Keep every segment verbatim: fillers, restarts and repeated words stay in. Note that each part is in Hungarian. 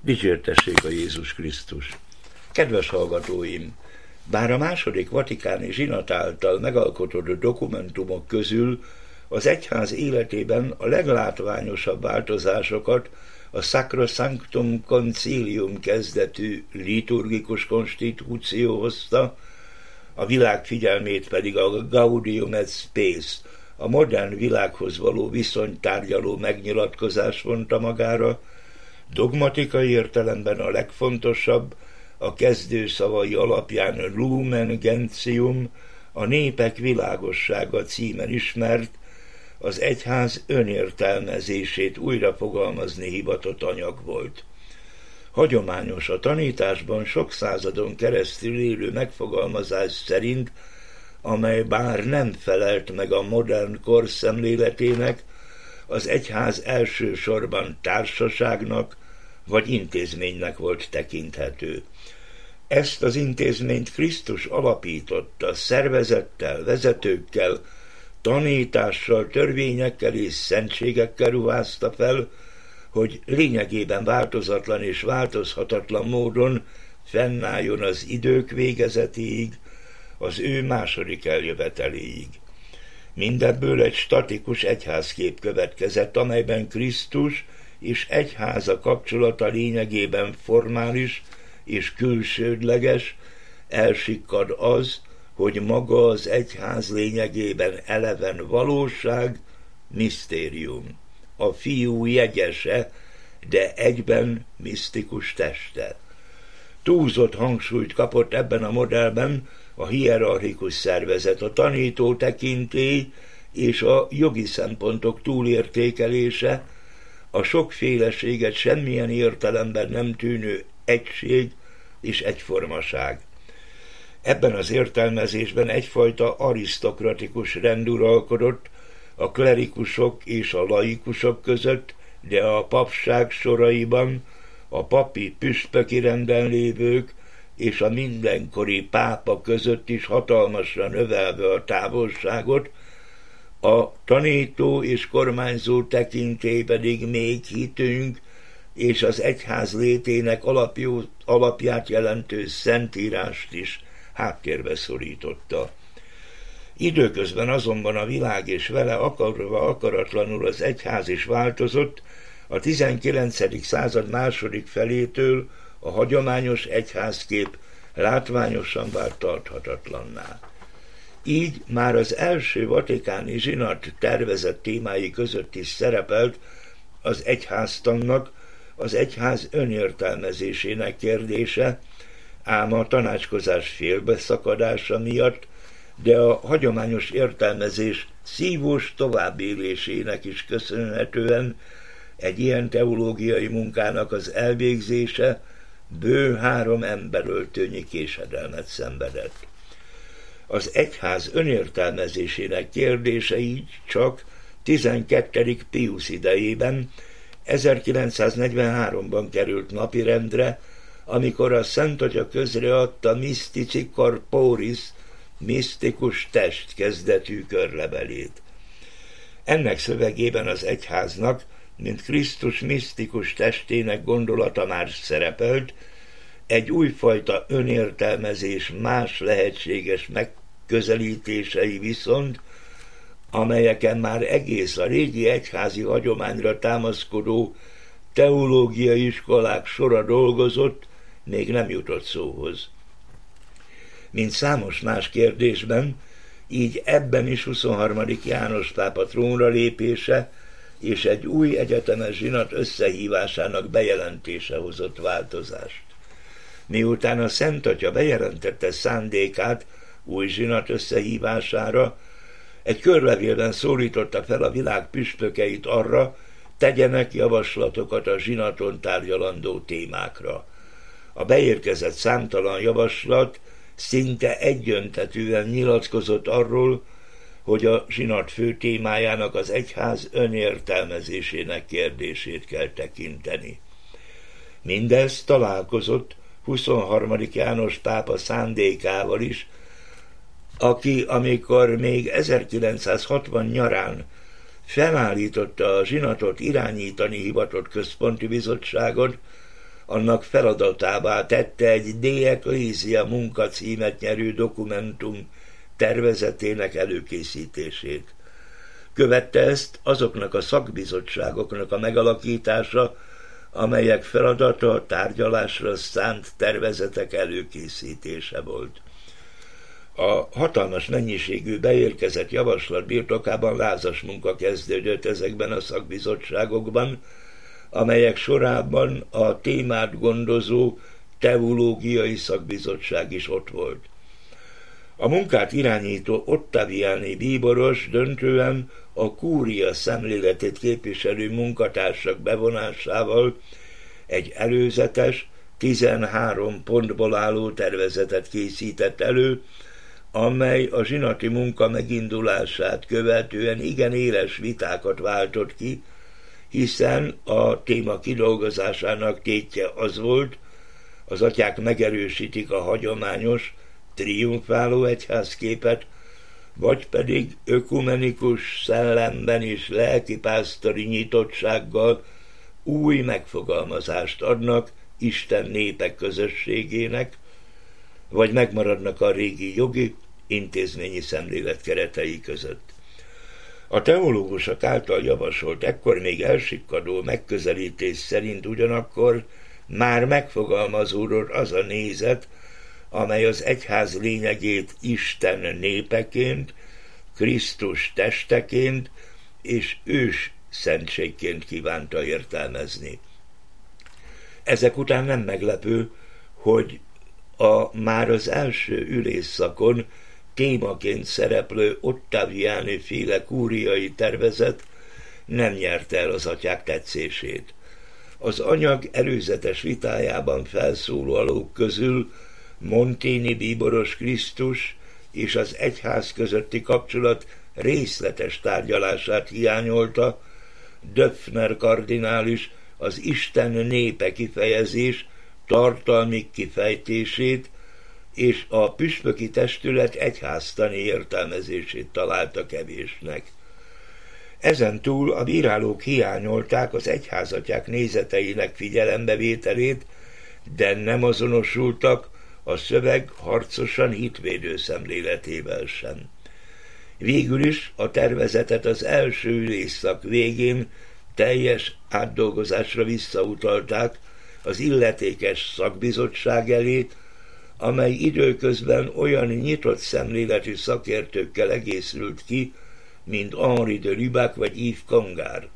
Dicsértessék a Jézus Krisztus! Kedves hallgatóim! Bár a második vatikáni zsinat által megalkotott dokumentumok közül az egyház életében a leglátványosabb változásokat a Sacrosanctum Concilium kezdetű liturgikus konstitúció hozta, a világ figyelmét pedig a Gaudium et Spes, a modern világhoz való viszonyt tárgyaló megnyilatkozás vonta magára, dogmatikai értelemben a legfontosabb, a kezdőszavai alapján Lumen Gentium, a népek világossága címen ismert, az egyház önértelmezését újra fogalmazni hivatott anyag volt. Hagyományos a tanításban sok századon keresztül élő megfogalmazás szerint, amely bár nem felelt meg a modern kor szemléletének, az egyház elsősorban társaságnak vagy intézménynek volt tekinthető. Ezt az intézményt Krisztus alapította szervezettel, vezetőkkel, tanítással, törvényekkel és szentségekkel ruházta fel, hogy lényegében változatlan és változhatatlan módon fennálljon az idők végezetéig, az ő második eljöveteléig. Mindebből egy statikus egyházkép következett, amelyben Krisztus és egyháza kapcsolata lényegében formális és külsődleges, elsikkad az, hogy maga az egyház lényegében eleven valóság, misztérium, a fiú jegyese, de egyben misztikus teste. Túlzott hangsúlyt kapott ebben a modellben a hierarchikus szervezet, a tanító tekintély és a jogi szempontok túlértékelése, a sokféleséget semmilyen értelemben nem tűnő egység és egyformaság. Ebben az értelmezésben egyfajta arisztokratikus rend uralkodott a klerikusok és a laikusok között, de a papság soraiban a papi püspöki renden lévők és a mindenkori pápa között is hatalmasra növelve a távolságot, a tanító és kormányzó tekintély pedig még hitünk és az egyház létének alapjú, alapját jelentő szentírást is háttérbe szorította. Időközben azonban a világ és vele akarva akaratlanul az egyház is változott, a tizenkilencedik század második felétől a hagyományos egyházkép látványosan vált tarthatatlanná. Így már az első vatikáni zsinat tervezett témái között is szerepelt az egyháztannak, az egyház önértelmezésének kérdése, ám a tanácskozás félbeszakadása miatt, de a hagyományos értelmezés szívós továbbélésének is köszönhetően egy ilyen teológiai munkának az elvégzése bő három emberöltőnyi késedelmet szenvedett. Az egyház önértelmezésének kérdése így csak tizenkettedik Piusz idejében, ezerkilencszáznegyvenháromban került napirendre, amikor a Szent Atya közreadta Mystici Corporis, misztikus test kezdetű körlevelét. Ennek szövegében az egyháznak, mint Krisztus misztikus testének gondolata már szerepelt, egy újfajta önértelmezés más lehetséges megközelítései viszont, amelyeken már egész a régi egyházi hagyományra támaszkodó teológiai iskolák sora dolgozott, még nem jutott szóhoz. Mint számos más kérdésben, így ebben is huszonharmadik János pápa trónra lépése és egy új egyetemes zsinat összehívásának bejelentése hozott változást. Miután a Szent Atya bejelentette szándékát új zsinat összehívására, egy körlevélben szólította fel a világ püspökeit arra, tegyenek javaslatokat a zsinaton tárgyalandó témákra. A beérkezett számtalan javaslat szinte egyöntetűen nyilatkozott arról, hogy a zsinat fő témájának az egyház önértelmezésének kérdését kell tekinteni. Mindez találkozott huszonharmadik János pápa szándékával is, aki, amikor még ezerkilencszázhatvan nyarán felállította a zsinatot irányítani hivatott központi bizottságot, annak feladatává tette egy De Ecclesia munkacímet nyerő dokumentum tervezetének előkészítését. Követte ezt azoknak a szakbizottságoknak a megalakítása, amelyek feladata a tárgyalásra szánt tervezetek előkészítése volt. A hatalmas mennyiségű beérkezett javaslat birtokában lázas munka kezdődött ezekben a szakbizottságokban, amelyek sorában a témát gondozó teológiai szakbizottság is ott volt. A munkát irányító Ottaviani bíboros döntően a kúria szemléletét képviselő munkatársak bevonásával egy előzetes, tizenhárom pontból álló tervezetet készített elő, amely a zsinati munka megindulását követően igen éles vitákat váltott ki, hiszen a téma kidolgozásának tétje az volt, az atyák megerősítik a hagyományos, triumfáló egyházképet, vagy pedig ökumenikus szellemben és lelkipásztori nyitottsággal új megfogalmazást adnak Isten népek közösségének, vagy megmaradnak a régi jogi, intézményi szemlélet keretei között. A teológusok által javasolt, ekkor még elsikkadó megközelítés szerint ugyanakkor már megfogalmazódott az a nézet, amely az egyház lényegét Isten népeként, Krisztus testeként és ős szentségként kívánta értelmezni. Ezek után nem meglepő, hogy a már az első ülésszakon témaként szereplő Ottaviani féle kúriai tervezet nem nyerte el az atyák tetszését. Az anyag előzetes vitájában felszólalók közül Montini bíboros Krisztus és az egyház közötti kapcsolat részletes tárgyalását hiányolta, Döpfner kardinális az Isten népe kifejezés tartalmi kifejtését és a püspöki testület egyháztani értelmezését találta kevésnek. Ezen túl a bírálók hiányolták az egyházatyák nézeteinek figyelembevételét, de nem azonosultak a szöveg harcosan hitvédő szemléletével sem. Végül is a tervezetet az első ülésszak végén teljes átdolgozásra visszautalták az illetékes szakbizottság elé, amely időközben olyan nyitott szemléletű szakértőkkel egészült ki, mint Henri de Lubac vagy Yves Congar.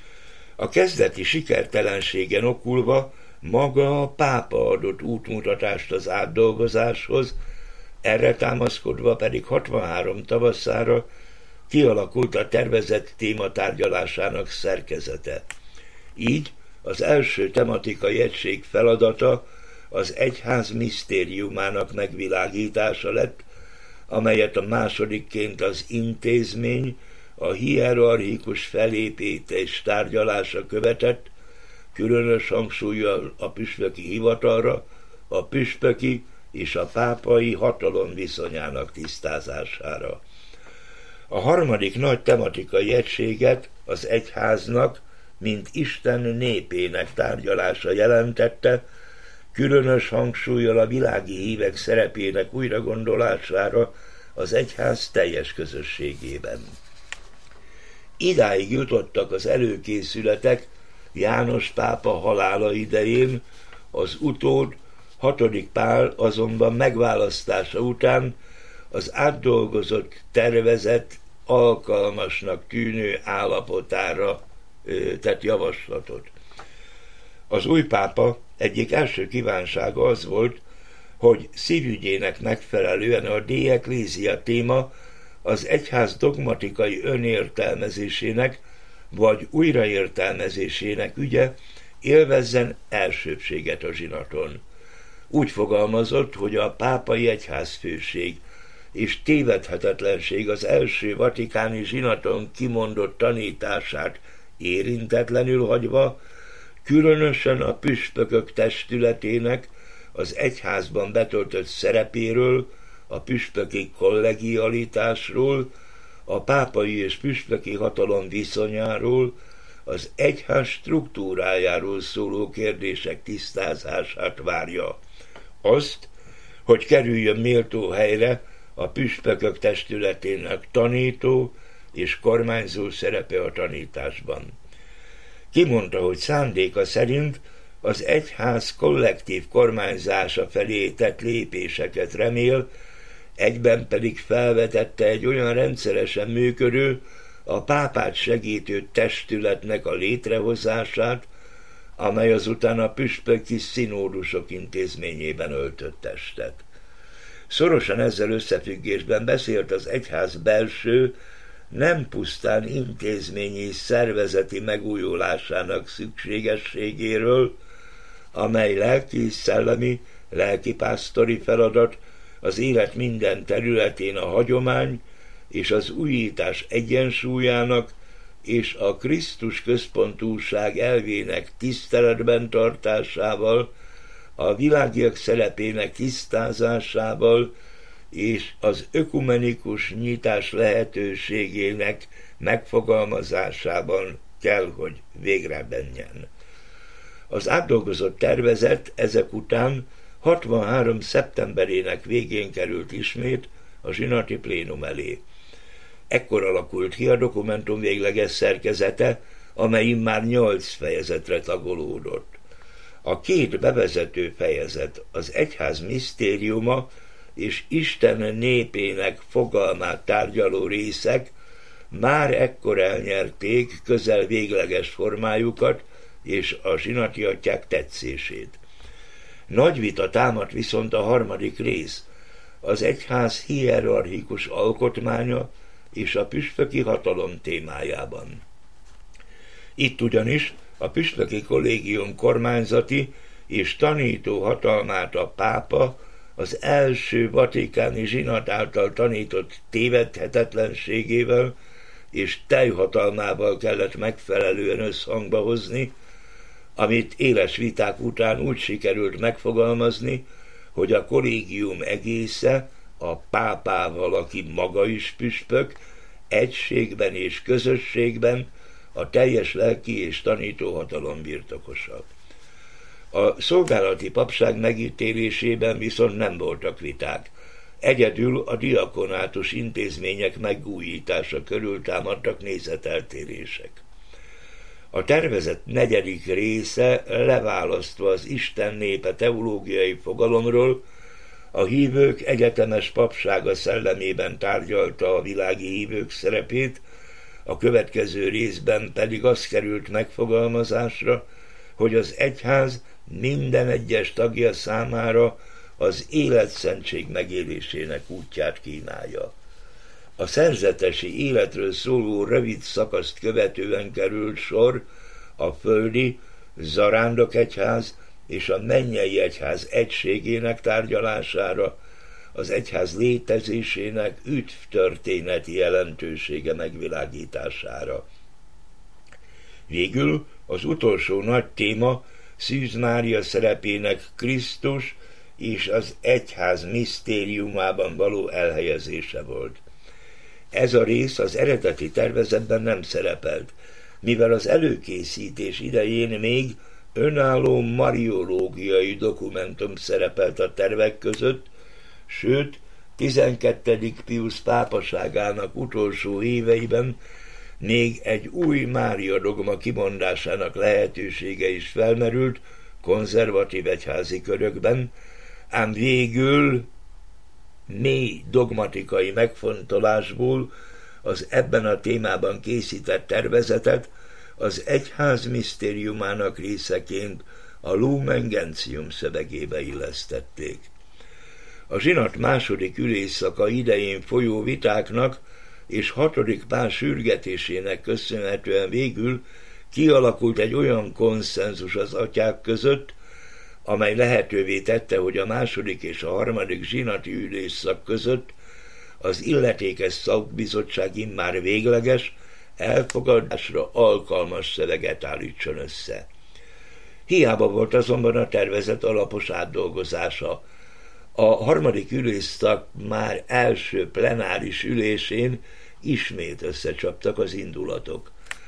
A kezdeti sikertelenségen okulva maga a pápa adott útmutatást az átdolgozáshoz, erre támaszkodva pedig hatvanhárom tavaszára kialakult a tervezett téma tárgyalásának szerkezete. Így az első tematikai egység feladata az egyház misztériumának megvilágítása lett, amelyet a másodikként az intézmény, a hierarchikus felépítés tárgyalása követett, különös hangsúllyal a püspöki hivatalra, a püspöki és a pápai hatalom viszonyának tisztázására. A harmadik nagy tematikai egységet az egyháznak, mint Isten népének tárgyalása jelentette, különös hangsúllyal a világi hívek szerepének újragondolására az egyház teljes közösségében. Idáig jutottak az előkészületek János pápa halála idején, az utód hatodik Pál azonban megválasztása után az átdolgozott tervezet alkalmasnak tűnő állapotára ö, tett javaslatot. Az új pápa egyik első kívánsága az volt, hogy szívügyének megfelelően a De Ecclesia téma az egyház dogmatikai önértelmezésének vagy újraértelmezésének ügye élvezzen elsőbbséget a zsinaton. Úgy fogalmazott, hogy a pápai egyházfőség és tévedhetetlenség az első vatikáni zsinaton kimondott tanítását érintetlenül hagyva, különösen a püspökök testületének az egyházban betöltött szerepéről, a püspöki kollegialitásról, a pápai és püspöki hatalom viszonyáról, az egyház struktúrájáról szóló kérdések tisztázását várja. Azt, hogy kerüljön méltó helyre a püspökök testületének tanító és kormányzó szerepe a tanításban. Kimondta, hogy szándéka szerint az egyház kollektív kormányzása felé tett lépéseket remél, egyben pedig felvetette egy olyan rendszeresen működő, a pápát segítő testületnek a létrehozását, amely azután a püspöki színódusok intézményében öltött testet. Szorosan ezzel összefüggésben beszélt az egyház belső, nem pusztán intézményi szervezeti megújulásának szükségességéről, amely lelki, szellemi, lelkipásztori feladat az élet minden területén a hagyomány és az újítás egyensúlyának és a Krisztus központúság elvének tiszteletben tartásával, a világiak szerepének tisztázásával és az ökumenikus nyitás lehetőségének megfogalmazásában kell, hogy végre menjen. Az átdolgozott tervezet ezek után hatvanhárom szeptemberének végén került ismét a zsinati plénum elé. Ekkor alakult ki a dokumentum végleges szerkezete, amely immár nyolc fejezetre tagolódott. A két bevezető fejezet, az egyház misztériuma és Isten népének fogalmát tárgyaló részek már ekkor elnyerték közel végleges formájukat és a zsinati atyák tetszését. Nagy vita támadt viszont a harmadik rész, az egyház hierarchikus alkotmánya és a püspöki hatalom témájában. Itt ugyanis a püspöki kollégium kormányzati és tanító hatalmát a pápa az első vatikáni zsinat által tanított tévedhetetlenségével és teljhatalmával kellett megfelelően összhangba hozni, amit éles viták után úgy sikerült megfogalmazni, hogy a kollégium egésze a pápával, aki maga is püspök, egységben és közösségben a teljes lelki és tanítóhatalom birtokosa. A szolgálati papság megítélésében viszont nem voltak viták. Egyedül a diakonátus intézmények megújítása körül támadtak nézeteltérések. A tervezet negyedik része leválasztva az Isten népe teológiai fogalomról, a hívők egyetemes papsága szellemében tárgyalta a világi hívők szerepét, a következő részben pedig az került megfogalmazásra, hogy az egyház minden egyes tagja számára az életszentség megélésének útját kínálja. A szerzetesi életről szóló rövid szakaszt követően került sor a földi zarándok egyház és a mennyei egyház egységének tárgyalására, az egyház létezésének üdvtörténeti jelentősége megvilágítására. Végül az utolsó nagy téma Szűz Mária szerepének Krisztus és az egyház misztériumában való elhelyezése volt. Ez a rész az eredeti tervezetben nem szerepelt, mivel az előkészítés idején még önálló mariológiai dokumentum szerepelt a tervek között, sőt, tizenkettedik Piusz pápaságának utolsó éveiben még egy új Mária dogma kimondásának lehetősége is felmerült konzervatív egyházi körökben, ám végül mély dogmatikai megfontolásból az ebben a témában készített tervezetet az egyház misztériumának részeként a Lumen Gentium szövegébe illesztették. A zsinat második ülésszaka idején folyó vitáknak és hatodik Pál sürgetésének köszönhetően végül kialakult egy olyan konszenzus az atyák között, amely lehetővé tette, hogy a második és a harmadik zsinati ülésszak között az illetékes szakbizottság immár végleges, elfogadásra alkalmas szöveget állítson össze. Hiába volt azonban a tervezet alapos átdolgozása. A harmadik ülésszak már első plenáris ülésén ismét összecsaptak az indulatok.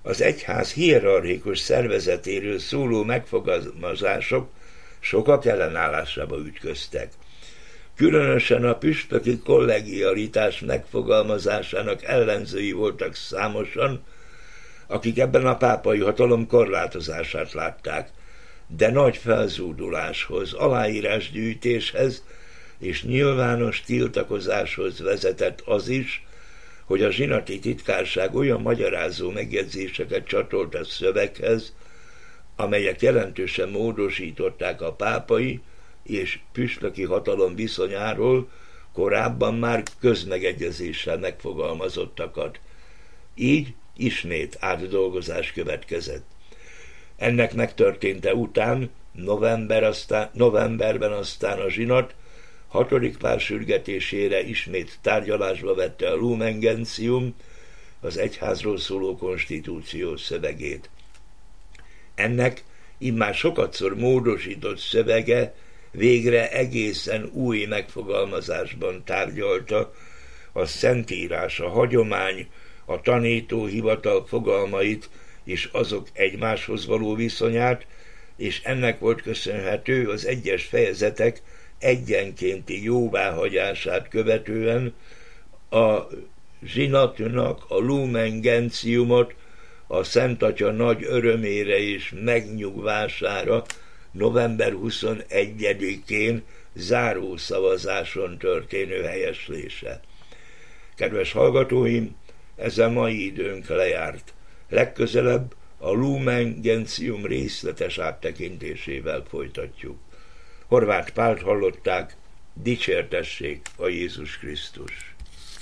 Az egyház hierarchikus szervezetéről szóló megfogalmazások sokak ellenállásába ütköztek. Különösen a püspöki kollegialitás megfogalmazásának ellenzői voltak számosan, akik ebben a pápai hatalom korlátozását látták, de nagy felzúduláshoz, aláírásgyűjtéshez és nyilvános tiltakozáshoz vezetett az is, hogy a zsinati titkárság olyan magyarázó megjegyzéseket csatolt a szöveghez, amelyek jelentősen módosították a pápai és püspöki hatalom viszonyáról korábban már közmegegyezéssel megfogalmazottakat. Így ismét átdolgozás következett. Ennek megtörténte után november aztán, novemberben aztán a zsinat hatodik pár sürgetésére ismét tárgyalásba vette a Lumen Gentium, az egyházról szóló konstitúció szövegét. Ennek immár sokatszor módosított szövege végre egészen új megfogalmazásban tárgyalta a Szentírás, a hagyomány, a tanítóhivatal fogalmait és azok egymáshoz való viszonyát, és ennek volt köszönhető az egyes fejezetek egyenkénti jóváhagyását követően a zsinatnak a Lumen Gentiumot a Szent Atya nagy örömére és megnyugvására november huszonegyedikén záró szavazáson történő helyeslése. Kedves hallgatóim, ezzel mai időnk lejárt. Legközelebb a Lumen Gentium részletes áttekintésével folytatjuk. Horváth Pált hallották, dicsértessék a Jézus Krisztus!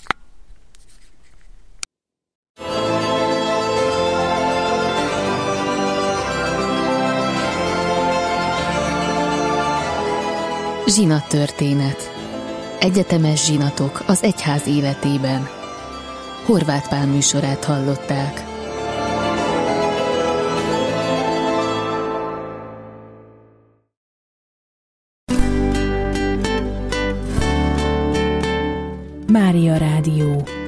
Zsinattörténet. Egyetemes zsinatok az egyház életében. Horváth Pál műsorát hallották. Mária Rádió.